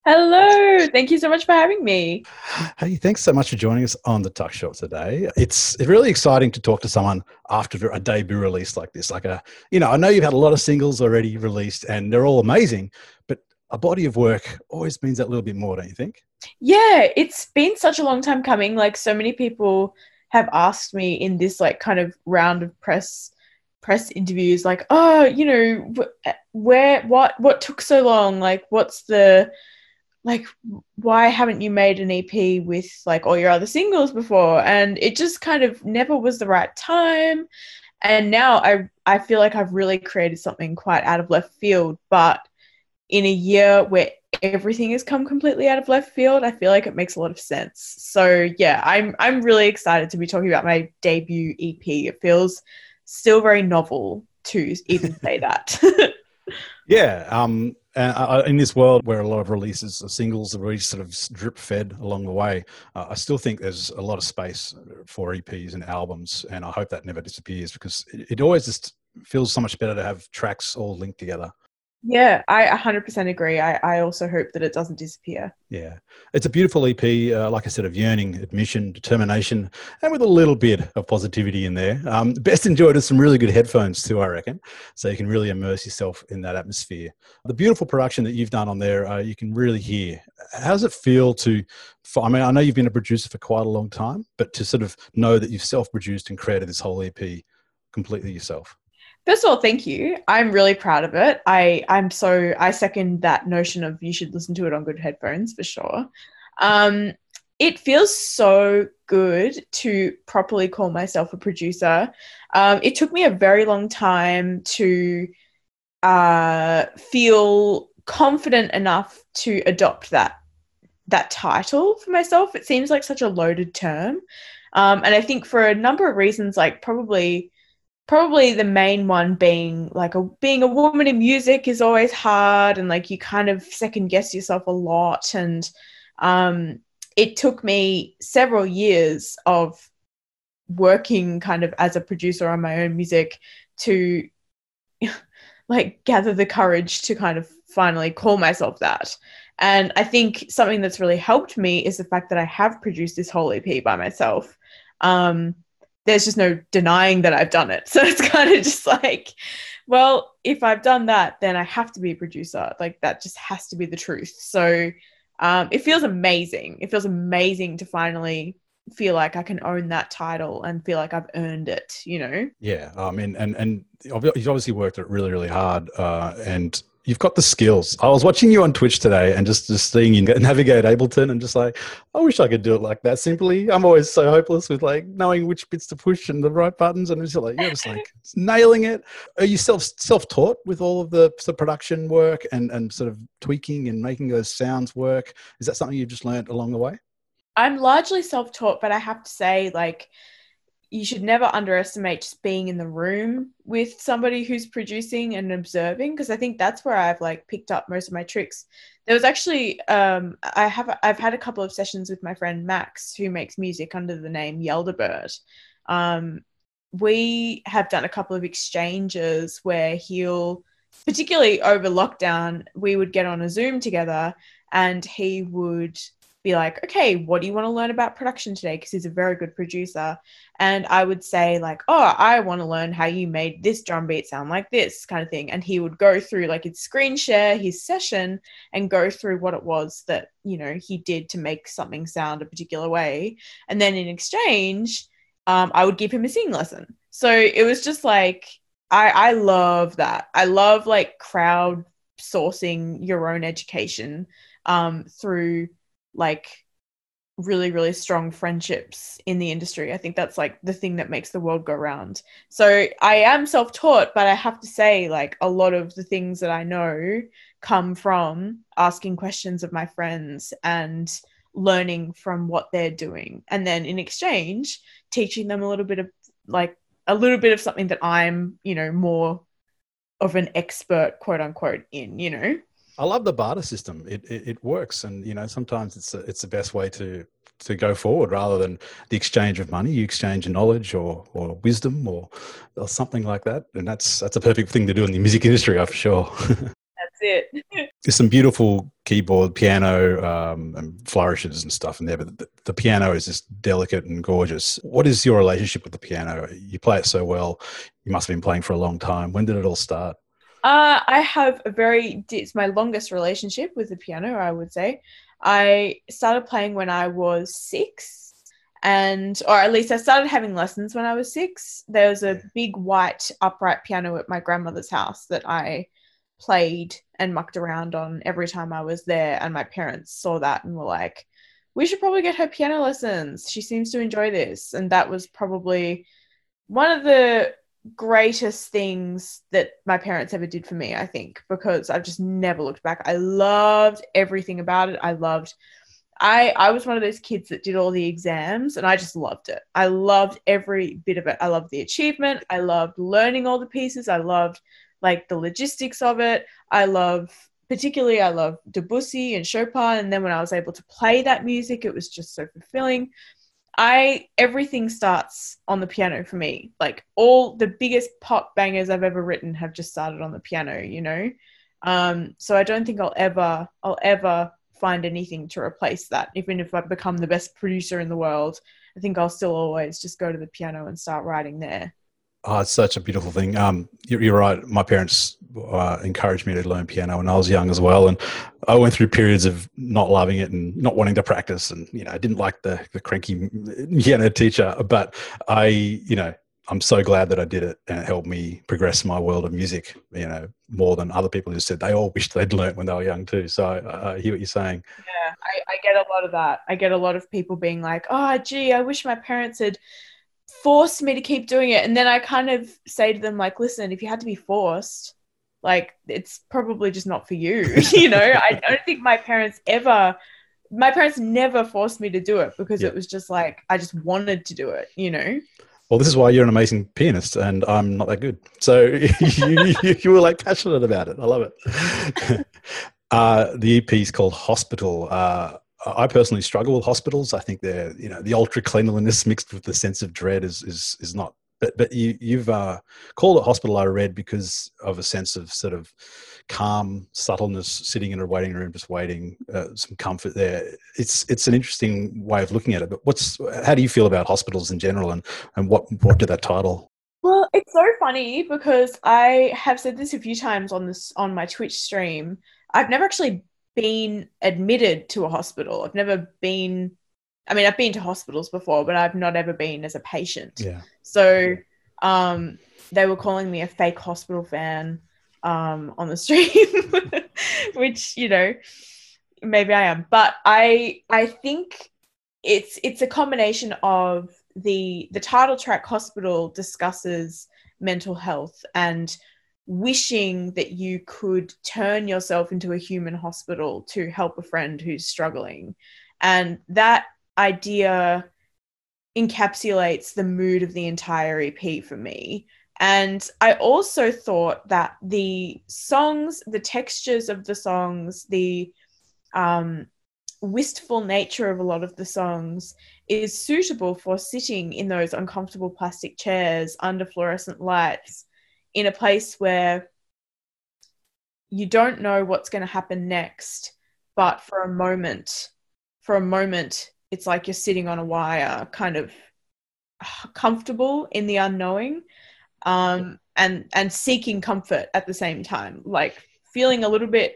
Hello. Thank you so much for having me. Hey, thanks so much for joining us on the Tuck Shop today. It's really exciting to talk to someone after a debut release like this. I know you've had a lot of singles already released and they're all amazing, but a body of work always means that little bit more, don't you think? Yeah, it's been such a long time coming. Like so many people have asked me in this like kind of round of press interviews like, "Oh, where what took so long? Like what's the like why haven't you made an EP with like all your other singles before?" And it just kind of never was the right time. And now I feel like I've really created something quite out of left field, but in a year where everything has come completely out of left field, I feel like it makes a lot of sense. So yeah, I'm really excited to be talking about my debut EP. It feels still very novel to even say that. Yeah. In this world where a lot of releases of singles are really sort of drip fed along the way, I still think there's a lot of space for EPs and albums, and I hope that never disappears because it always just feels so much better to have tracks all linked together. Yeah, I 100% agree. I also hope that it doesn't disappear. Yeah, it's a beautiful EP, like I said, of yearning, admission, determination, and with a little bit of positivity in there. Best enjoyed with some really good headphones too, I reckon, so you can really immerse yourself in that atmosphere. The beautiful production that you've done on there, you can really hear. How does it feel I mean, I know you've been a producer for quite a long time, but to sort of know that you've self-produced and created this whole EP completely yourself. First of all, thank you. I'm really proud of it. I second that notion of you should listen to it on good headphones for sure. Um, it feels so good to properly call myself a producer. It took me a very long time to feel confident enough to adopt that title for myself. It seems like such a loaded term, and I think for a number of reasons, like probably the main one being like being a woman in music is always hard, and like you kind of second guess yourself a lot. And um it took me several years of working kind of as a producer on my own music to like gather the courage to kind of finally call myself that. And I think something that's really helped me is the fact that I have produced this whole EP by myself. um there's just no denying that I've done it. So it's kind of just like, well, if I've done that, then I have to be a producer. Like that just has to be the truth. So it feels amazing. It feels amazing to finally feel like I can own that title and feel like I've earned it, you know? Yeah, I mean, and you've obviously worked it really, really hard, and you've got the skills. I was watching you on Twitch today, and just seeing you navigate Ableton, and just like, I wish I could do it like that simply. I'm always so hopeless with like knowing which bits to push and the right buttons, and it's like you're just like nailing it. Are you self taught with all of the sort of production work and sort of tweaking and making those sounds work? Is that something you've just learned along the way? I'm largely self taught, but I have to say, like, you should never underestimate just being in the room with somebody who's producing and observing, because I think that's where I've like picked up most of my tricks. There was actually I've had a couple of sessions with my friend Max, who makes music under the name Yelderbird. Um, we have done a couple of exchanges where he'll, particularly over lockdown, we would get on a Zoom together and he would be like, okay, what do you want to learn about production today? Because he's a very good producer. And I would say, like, oh, I want to learn how you made this drum beat sound like this kind of thing. And he would go through, like, he'd screen share his session and go through what it was that, he did to make something sound a particular way. And then in exchange, I would give him a singing lesson. So it was just like, I love that. I love like crowd sourcing your own education through like really, really strong friendships in the industry. I think that's like the thing that makes the world go round. So I am self taught, but I have to say, like, a lot of the things that I know come from asking questions of my friends and learning from what they're doing. And then in exchange, teaching them a little bit of something that I'm, more of an expert, quote unquote, in. I love the barter system. It works, and sometimes it's the best way to go forward rather than the exchange of money. You exchange knowledge or wisdom or something like that, and that's a perfect thing to do in the music industry, for sure. That's it. there's some beautiful keyboard, piano, and flourishes and stuff in there, but the piano is just delicate and gorgeous. What is your relationship with the piano? You play it so well. You must have been playing for a long time. When did it all start? I have it's my longest relationship with the piano, I would say. I started playing when I was 6, or at least I started having lessons when I was 6. There was a big white upright piano at my grandmother's house that I played and mucked around on every time I was there. And my parents saw that and were like, we should probably get her piano lessons. She seems to enjoy this. And that was probably one of the greatest things that my parents ever did for me, I think, because I've just never looked back. I loved everything about it. I was one of those kids that did all the exams and I just loved it. I loved every bit of it. I loved the achievement. I loved learning all the pieces. I loved like the logistics of it. I love Debussy and Chopin. And then when I was able to play that music, it was just so fulfilling. Everything starts on the piano for me. Like all the biggest pop bangers I've ever written have just started on the piano, you know? So I don't think I'll ever find anything to replace that. Even if I become the best producer in the world, I think I'll still always just go to the piano and start writing there. Oh, it's such a beautiful thing. You're right. My parents encouraged me to learn piano when I was young as well, and I went through periods of not loving it and not wanting to practice, and I didn't like the cranky piano teacher. But I'm so glad that I did it, and it helped me progress my world of music. More than other people who said they all wished they'd learnt when they were young too. So I hear what you're saying. Yeah, I get a lot of that. I get a lot of people being like, "Oh, gee, I wish my parents had forced me to keep doing it." And then I kind of say to them, like, listen, if you had to be forced, like, it's probably just not for you. I don't think my parents never forced me to do it because It was just like, I just wanted to do it. Well, this is why you're an amazing pianist and I'm not that good. So you were like passionate about it. I love it. The EP is called Hospital. I personally struggle with hospitals. I think they're, the ultra cleanliness mixed with the sense of dread is not. But you've called it Hospital. I read because of a sense of sort of calm subtleness, sitting in a waiting room, just waiting, some comfort there. It's an interesting way of looking at it. But how do you feel about hospitals in general, and what did that title? Well, it's so funny because I have said this a few times on my Twitch stream. I've never actually been admitted to a hospital. I've been to hospitals before, but I've not ever been as a patient. Yeah. So they were calling me a fake hospital fan on the stream, which, maybe I am. But I think it's a combination of the title track Hospital discusses mental health and wishing that you could turn yourself into a human hospital to help a friend who's struggling. And that idea encapsulates the mood of the entire EP for me. And I also thought that the songs, the textures of the songs, the wistful nature of a lot of the songs is suitable for sitting in those uncomfortable plastic chairs under fluorescent lights in a place where you don't know what's going to happen next, but for a moment, it's like you're sitting on a wire, kind of comfortable in the unknowing, and seeking comfort at the same time, like feeling a little bit,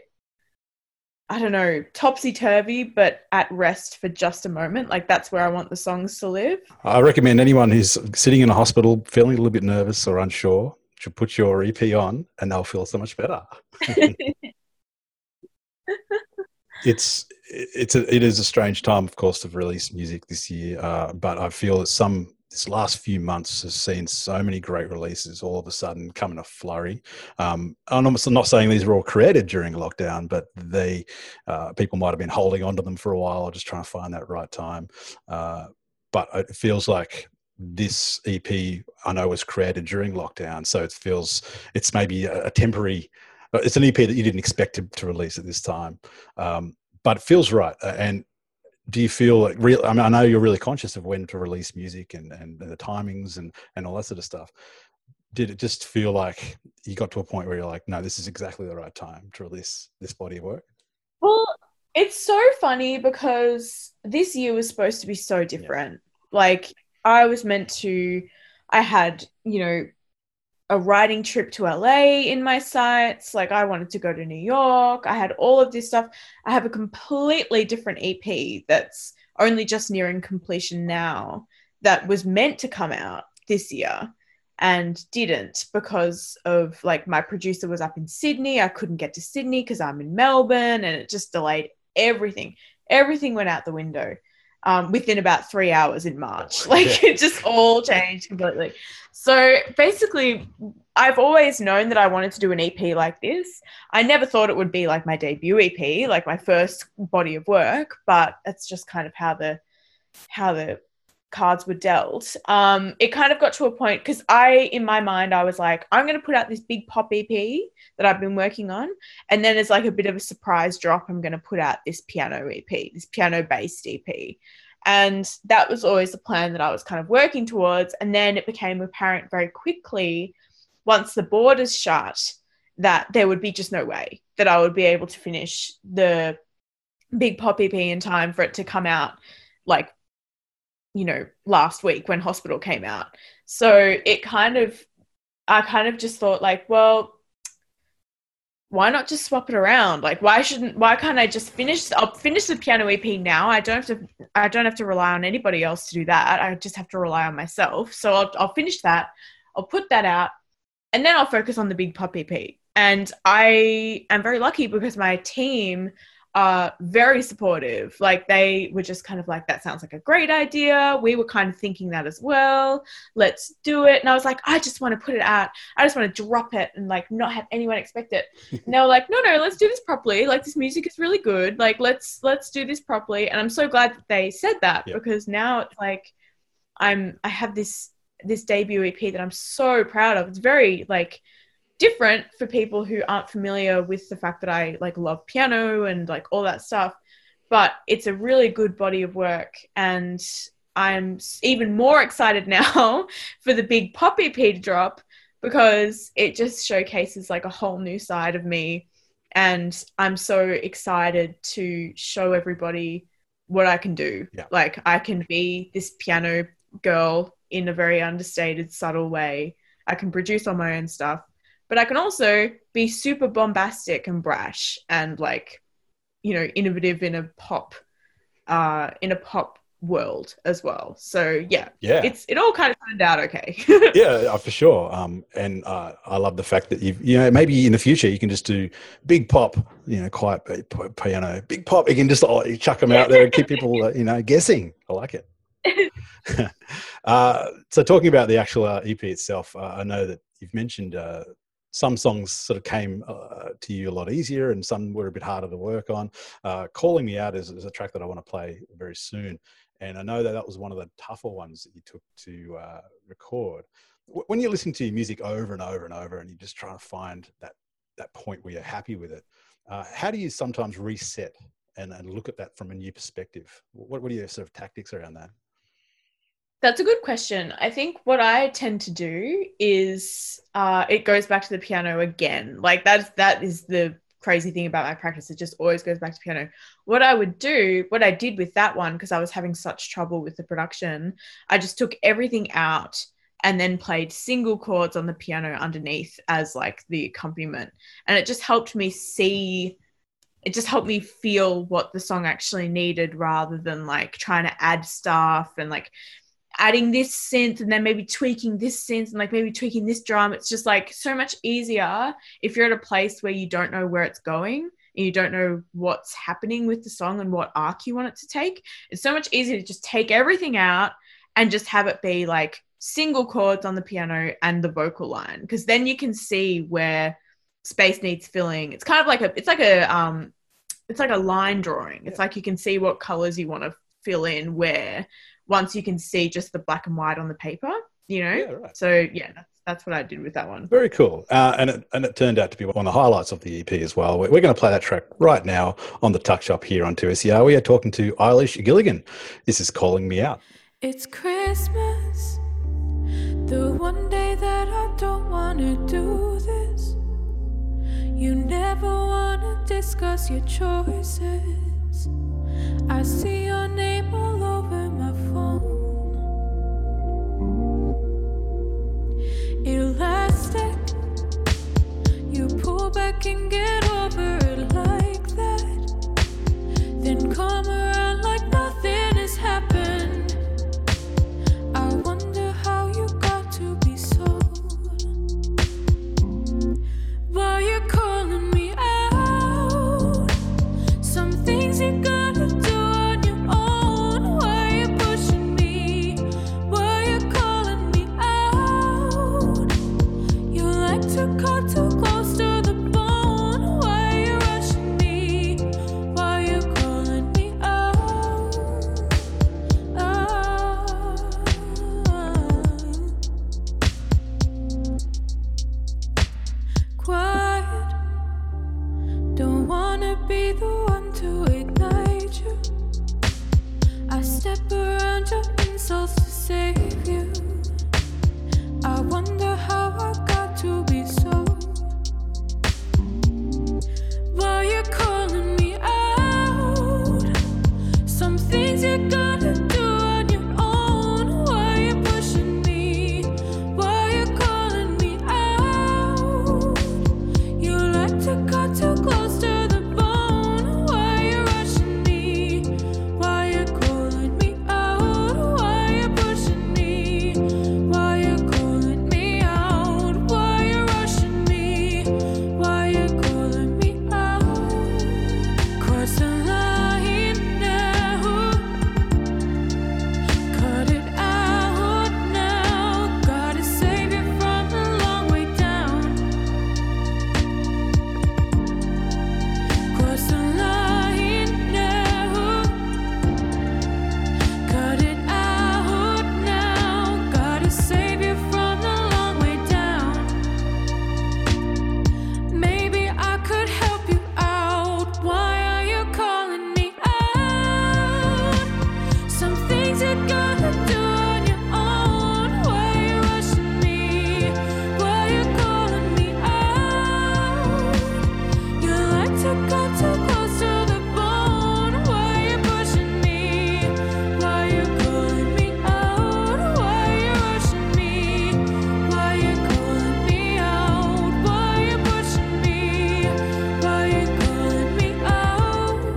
I don't know, topsy-turvy, but at rest for just a moment. Like that's where I want the songs to live. I recommend anyone who's sitting in a hospital feeling a little bit nervous or unsure should put your EP on and they'll feel so much better. It is a strange time, of course, to release music this year, but I feel that this last few months has seen so many great releases all of a sudden come in a flurry. I'm not saying these were all created during lockdown, but people might have been holding on to them for a while, just trying to find that right time. But it feels like this EP, I know, was created during lockdown, so it's maybe a temporary. It's an EP that you didn't expect to release at this time, but it feels right. And do you feel like I know you're really conscious of when to release music and the timings and all that sort of stuff. did it just feel like you got to a point where you're like, no, this is exactly the right time to release this body of work? Well, it's so funny because this year was supposed to be so different. Like, I was meant to, I had, a writing trip to LA in my sights. Like, I wanted to go to New York. I had all of this stuff. I have a completely different EP that's only just nearing completion now that was meant to come out this year and didn't because of like my producer was up in Sydney. I couldn't get to Sydney because I'm in Melbourne, and it just delayed everything. Everything went out the window within about 3 hours in March. Like, it just all changed completely. So basically, I've always known that I wanted to do an EP like this. I never thought it would be like my debut EP, like my first body of work, but that's just kind of how the cards were dealt. It kind of got to a point because in my mind, I was like, I'm going to put out this big pop EP that I've been working on. And then as like a bit of a surprise drop, I'm going to put out this piano EP, this piano based EP. And that was always the plan that I was kind of working towards. And then it became apparent very quickly, once the borders shut, that there would be just no way that I would be able to finish the big pop EP in time for it to come out like, last week when Hospital came out. So I kind of just thought like, well, why not just swap it around? Like, why can't I just I'll finish the piano EP now. I don't have to rely on anybody else to do that. I just have to rely on myself. So I'll finish that. I'll put that out, and then I'll focus on the big pop EP. And I am very lucky because my team are very supportive. Like, they were just kind of like, that sounds like a great idea. We were kind of thinking that as well. Let's do it. And I was like, I just want to put it out. I just want to drop it and like not have anyone expect it. And they were like, no, let's do this properly. Like, this music is really good. Like, let's do this properly. And I'm so glad that they said that because now it's like I have this debut EP that I'm so proud of. It's very like different for people who aren't familiar with the fact that I like love piano and like all that stuff, but it's a really good body of work, and I'm even more excited now for the big pop EP to drop because it just showcases like a whole new side of me, and I'm so excited to show everybody what I can do. Like, I can be this piano girl in a very understated, subtle way. I can produce all my own stuff, but I can also be super bombastic and brash and like, innovative in a pop world as well. So it all kind of turned out okay. For sure. And I love the fact that maybe in the future you can just do big pop, quiet piano, big pop. You can just chuck them out there and keep people, guessing. I like it. So talking about the actual EP itself, I know that you've mentioned some songs sort of came to you a lot easier and some were a bit harder to work on. Calling Me Out is a track that I want to play very soon. And I know that was one of the tougher ones that you took to record. When you're listening to your music over and over and over and you're just trying to find that point where you're happy with it, how do you sometimes reset and look at that from a new perspective? What are your sort of tactics around that? That's a good question. I think what I tend to do is it goes back to the piano again. Like, that is the crazy thing about my practice. It just always goes back to piano. What I did with that one, because I was having such trouble with the production, I just took everything out and then played single chords on the piano underneath as like the accompaniment. And it just helped me feel what the song actually needed rather than like trying to add stuff and like adding this synth and then maybe tweaking this synth and like maybe tweaking this drum. It's just like so much easier if you're at a place where you don't know where it's going and you don't know what's happening with the song and what arc you want it to take. It's so much easier to just take everything out and just have it be like single chords on the piano and the vocal line, because then you can see where space needs filling. It's kind of like it's like a line drawing. It's like you can see what colors you want to fill in where, once you can see just the black and white on the paper, Right. So that's what I did with that one. Very cool. And it turned out to be one of the highlights of the EP as well. We're going to play that track right now on the Tuck Shop here on 2SER. We are talking to Eilish Gilligan. This is Calling Me Out. It's Christmas, the one day that I don't wanna do this. You never wanna discuss your choices. I see your name all over my phone. Elastic, you pull back and get over it like that, then come around like nothing has happened. I wonder how you got to be so. Why you're calling me out? Some things you gotta do on your own. Why you pushing me? Why you calling me out? You like to cut too close to the bone. Why you rushing me? Why you calling me out? Quiet, don't wanna be the one to ignite you. I step around your insults to save you. I wonder how I got to be so. Why you calling me out? Some things you gotta do on your own. Why you pushing me? Why you calling me out? You like to cut too close to the bone. Why you rushing me? Why you calling me out? Why you pushing me? Why you calling me out? Why you rushing me? Why you calling me out? Cross the line now. Cut it out now. Gotta save you from the long way down. Cross the line now. Cut it out now. Gotta save you from the long way down. Maybe I could help you out. Why are you calling me out? Some things you gotta do on your own. Why you rushing me? Why you calling me out? You like to cut too close to the bone. Why you pushing me? Why you calling me out? Why you rushing me? Why you calling me out? Why you pushing me? Why you calling me out?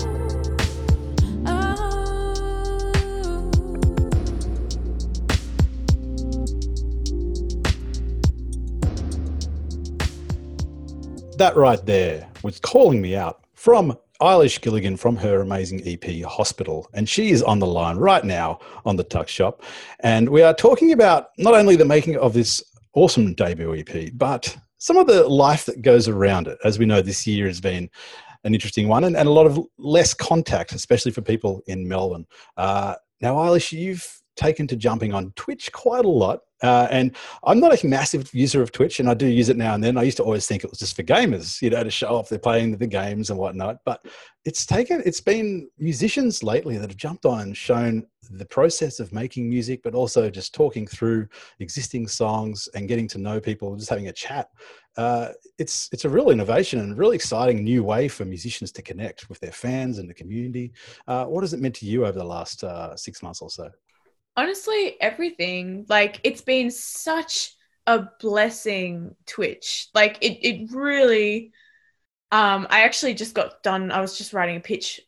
That right there was Calling Me Out from Eilish Gilligan from her amazing EP Hospital. And she is on the line right now on the Tuck Shop. And we are talking about not only the making of this awesome debut EP, but some of the life that goes around it. As we know, this year has been an interesting one and a lot of less contact, especially for people in Melbourne. Now, Eilish, you've taken to jumping on Twitch quite a lot. And I'm not a massive user of Twitch, and I do use it now and then. I used to always think it was just for gamers, to show off they're playing the games and whatnot. But it's been musicians lately that have jumped on and shown the process of making music, but also just talking through existing songs and getting to know people, just having a chat. It's a real innovation and really exciting new way for musicians to connect with their fans and the community. What has it meant to you over the last 6 months or so? Honestly, everything. Like, it's been such a blessing, Twitch. Like, it really, I actually just got done. I was just writing a pitch.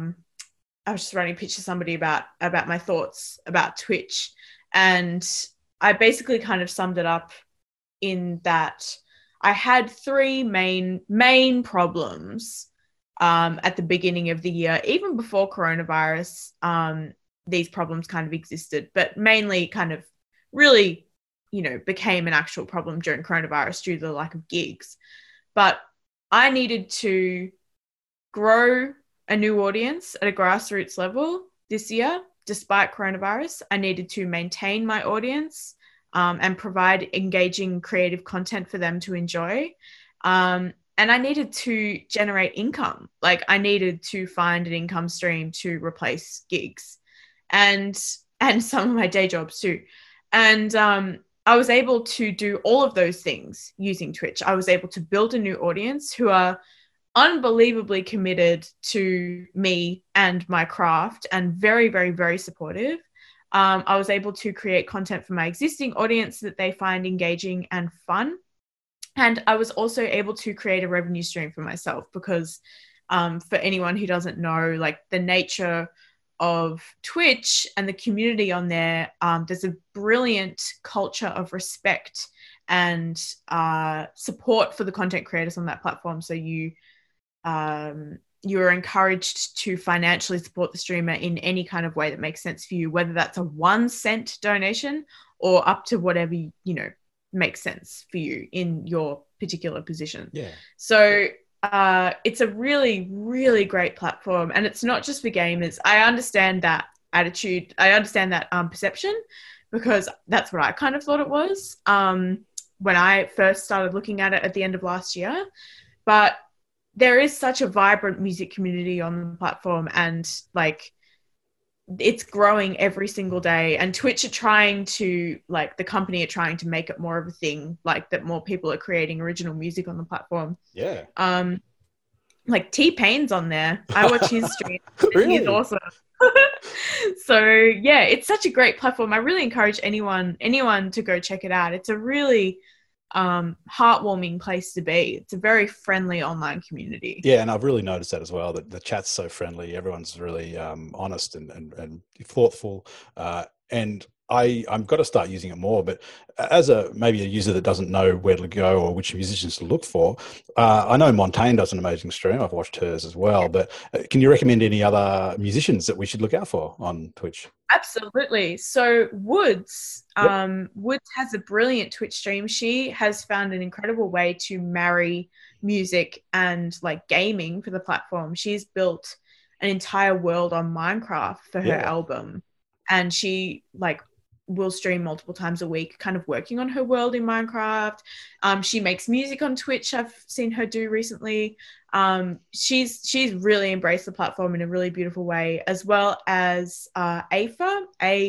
To somebody about my thoughts about Twitch. And I basically kind of summed it up in that I had three main problems at the beginning of the year, even before coronavirus. These problems kind of existed, but mainly kind of really, became an actual problem during coronavirus due to the lack of gigs. But I needed to grow a new audience at a grassroots level this year, despite coronavirus. I needed to maintain my audience and provide engaging creative content for them to enjoy. And I needed to generate income. Like, I needed to find an income stream to replace gigs and some of my day jobs too. And I was able to do all of those things using Twitch. I was able to build a new audience who are unbelievably committed to me and my craft and very, very, very supportive. I was able to create content for my existing audience that they find engaging and fun. And I was also able to create a revenue stream for myself because for anyone who doesn't know, like the nature of Twitch and the community on there, there's a brilliant culture of respect and support for the content creators on that platform. So you are encouraged to financially support the streamer in any kind of way that makes sense for you, whether that's a 1 cent donation or up to whatever, makes sense for you in your particular position. Yeah. So it's a really, really great platform. And it's not just for gamers. I understand that attitude. I understand that perception because that's what I kind of thought it was when I first started looking at it at the end of last year. But there is such a vibrant music community on the platform, and like it's growing every single day. And Twitch are trying to, like, the company are trying to make it more of a thing, like that more people are creating original music on the platform. Yeah. Like T-Pain's on there. I watch his stream. Really? He's awesome. So yeah, it's such a great platform. I really encourage anyone to go check it out. It's a really heartwarming place to be. It's a very friendly online community. Yeah, and I've really noticed that as well, that the chat's so friendly. Everyone's really honest and thoughtful. And I've got to start using it more. But as maybe a user that doesn't know where to go or which musicians to look for, I know Montaigne does an amazing stream. I've watched hers as well. But can you recommend any other musicians that we should look out for on Twitch? Absolutely. So Woods, Woods has a brilliant Twitch stream. She has found an incredible way to marry music and like gaming for the platform. She's built an entire world on Minecraft for her album, and she like will stream multiple times a week, kind of working on her world in Minecraft. She makes music on Twitch. I've seen her do recently. She's really embraced the platform in a really beautiful way, as well as Aphir,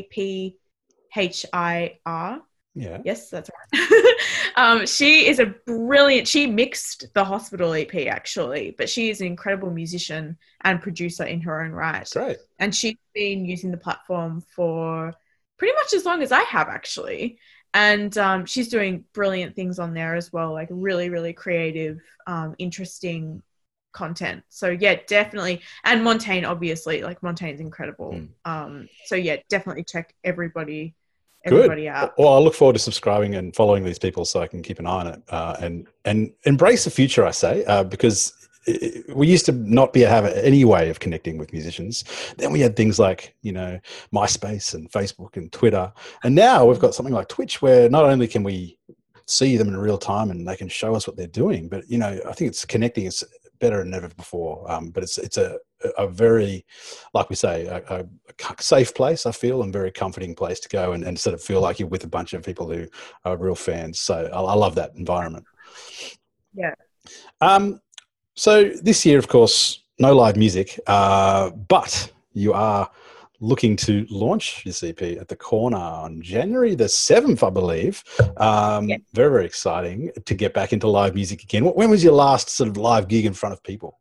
Aphir. Yeah. Yes, that's right. She is a brilliant, she mixed the Hospital EP actually, but she is an incredible musician and producer in her own right. Great. And she's been using the platform for pretty much as long as I have actually. And she's doing brilliant things on there as well, like really, really creative, interesting content. So yeah, definitely. And Montaigne, obviously, like Montaigne's incredible. So yeah, definitely check everybody out. Well, I look forward to subscribing and following these people so I can keep an eye on it and embrace the future, I say, because we used to not have any way of connecting with musicians. Then we had things like, MySpace and Facebook and Twitter. And now we've got something like Twitch where not only can we see them in real time and they can show us what they're doing, but, I think it's connecting us better than ever before. But it's a very, like we say, a safe place, I feel, and very comforting place to go and sort of feel like you're with a bunch of people who are real fans. So I love that environment. Yeah. So this year, of course, no live music, but you are looking to launch this EP at the Corner on January the 7th, I believe. Very, very exciting to get back into live music again. When was your last sort of live gig in front of people?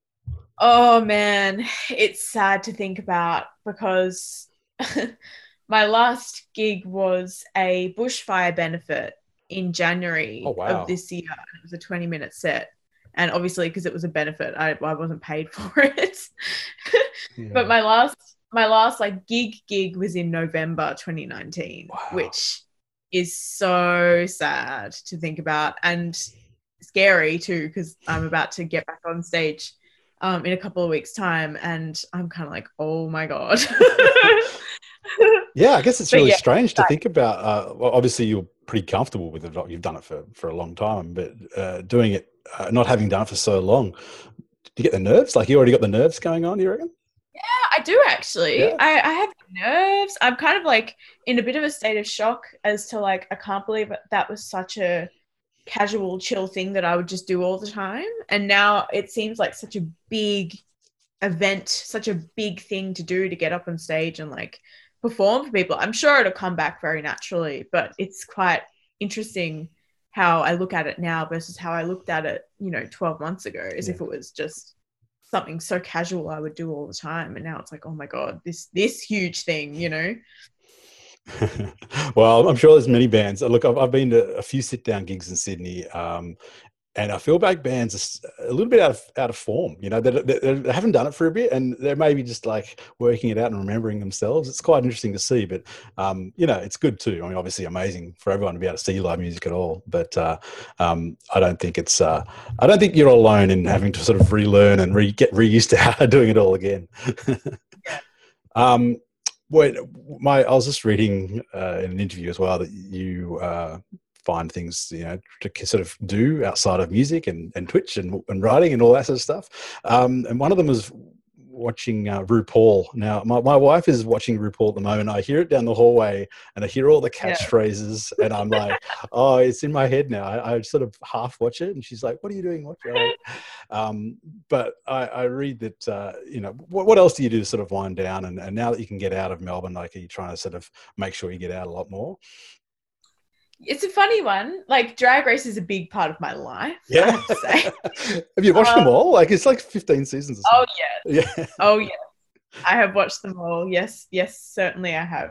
Oh man, it's sad to think about because my last gig was a bushfire benefit in January of this year. It was a 20-minute set. And obviously, because it was a benefit, I wasn't paid for it. But my last like gig was in November 2019, which is so sad to think about and scary too, because I'm about to get back on stage in a couple of weeks' time, and I'm kind of like, oh my god. Yeah, I guess it's really strange to think about. Well, obviously, you're pretty comfortable with it. You've done it for a long time, but doing it. Not having done it for so long, do you get the nerves? Like you already got the nerves going on, you reckon? Yeah, I do actually. Yeah. I have nerves. I'm kind of like in a bit of a state of shock as to like, I can't believe that was such a casual, chill thing that I would just do all the time. And now it seems like such a big event, such a big thing to do, to get up on stage and like perform for people. I'm sure it'll come back very naturally, but it's quite interesting how I look at it now versus how I looked at it, 12 months ago, as if it was just something so casual I would do all the time. And now it's like, oh my God, this huge thing. Well, I'm sure there's many bands. Look, I've been to a few sit-down gigs in Sydney, and I feel like bands are a little bit out of form. They haven't done it for a bit, and they're maybe just like working it out and remembering themselves. It's quite interesting to see, but it's good too. I mean, obviously, amazing for everyone to be able to see live music at all. But I don't think I don't think you're alone in having to sort of relearn and get reused to how doing it all again. I was just reading in an interview as well that you find things to sort of do outside of music and Twitch and writing and all that sort of stuff. And one of them was watching RuPaul. Now, my wife is watching RuPaul at the moment. I hear it down the hallway and I hear all the catchphrases and I'm like, oh, it's in my head now. I sort of half watch it and she's like, what are you doing watching it? But I read that, what else do you do to sort of wind down? And now that you can get out of Melbourne, like, are you trying to sort of make sure you get out a lot more? It's a funny one. Like, Drag Race is a big part of my life, I have to say. Have you watched them all? Like, it's like 15 seasons or something. Oh, yeah. Yeah. Oh, yeah. I have watched them all. Yes, certainly I have.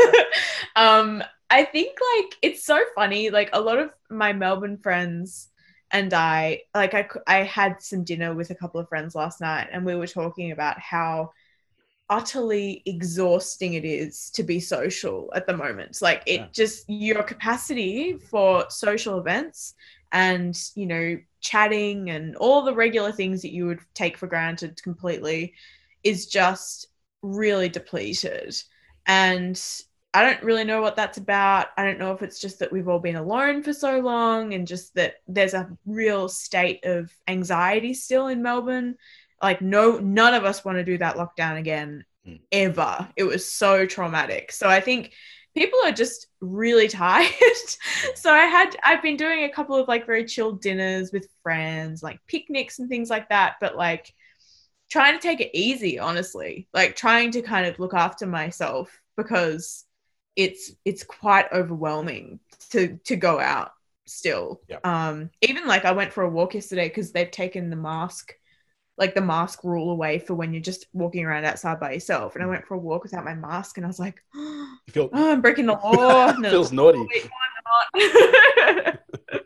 I think, like, it's so funny. Like, a lot of my Melbourne friends and I had some dinner with a couple of friends last night, and we were talking about how utterly exhausting it is to be social at the moment. Like, just your capacity for social events and chatting and all the regular things that you would take for granted completely is just really depleted. And I don't really know what that's about. I don't know if it's just that we've all been alone for so long and just that there's a real state of anxiety still in Melbourne. Like, none of us want to do that lockdown again, ever. It was so traumatic. So I think people are just really tired. So I've been doing a couple of like very chilled dinners with friends, like picnics and things like that, but like trying to take it easy, honestly, like trying to kind of look after myself because it's quite overwhelming to go out still. Yep. Even like I went for a walk yesterday because they've taken the mask rule away for when you're just walking around outside by yourself. And I went for a walk without my mask and I was like, I'm breaking the law. It feels naughty. Why not?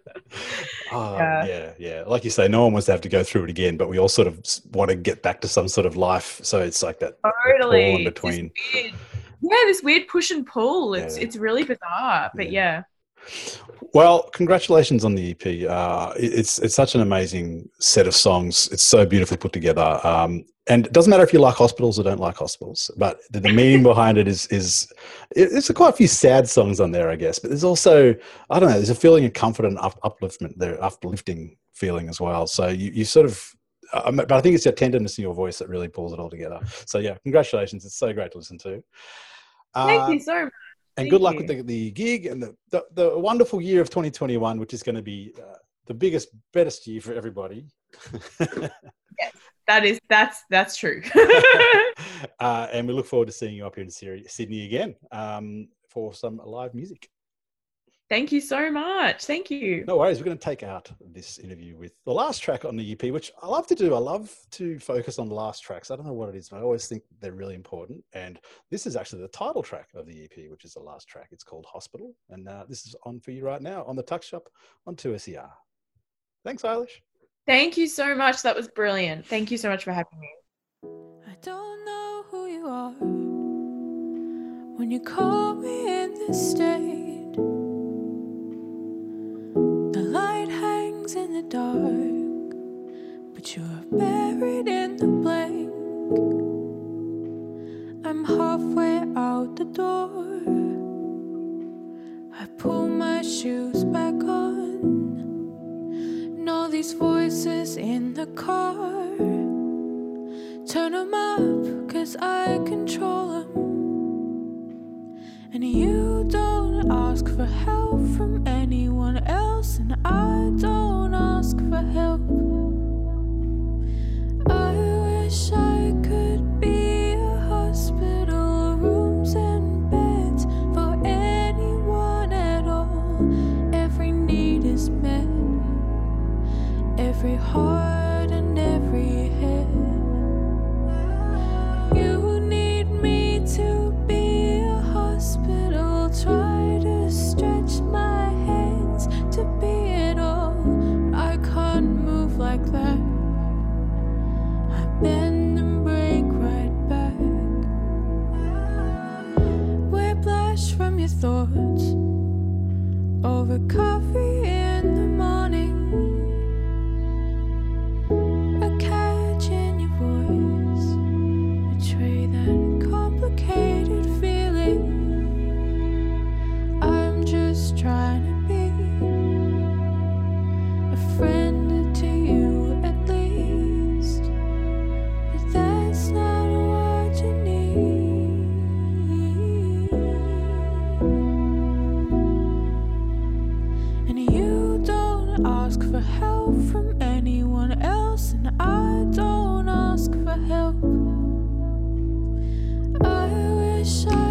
Yeah. Like you say, no one wants to have to go through it again, but we all sort of want to get back to some sort of life. So it's like that totally pull in between. This weird push and pull. It's really bizarre, but yeah. Well, congratulations on the EP. It's such an amazing set of songs. It's so beautifully put together. And it doesn't matter if you like hospitals or don't like hospitals, but the meaning behind it is there's quite a few sad songs on there, I guess. But there's also, I don't know, there's a feeling of comfort and upliftment there, uplifting feeling as well. So you sort of, but I think it's your tenderness in your voice that really pulls it all together. So yeah, congratulations. It's so great to listen to. Thank you so much. And good luck with the gig and the wonderful year of 2021, which is going to be the best year for everybody. Yes, that's true. And we look forward to seeing you up here in Sydney again for some live music. Thank you so much. Thank you. No worries. We're going to take out this interview with the last track on the EP, which I love to do. I love to focus on the last tracks. I don't know what it is, but I always think they're really important. And this is actually the title track of the EP, which is the last track. It's called Hospital. And this is on for you right now on the Tuck Shop on 2SER. Thanks, Eilish. Thank you so much. That was brilliant. Thank you so much for having me. I don't know who you are when you call me in this state. The light hangs in the dark, but you're buried in the blank. I'm halfway out the door. I pull my shoes back on. Know these voices in the car. Turn them up, 'cause I control them. And you don't ask for help from anyone else, and I don't ask for help. I wish I could be a hospital, rooms and thoughts over coffee in the morning. A catch in your voice betray that complicated feeling. I'm just trying to be a friend to you at least, but that's not what you need. And you don't ask for help from anyone else, and I don't ask for help. I wish I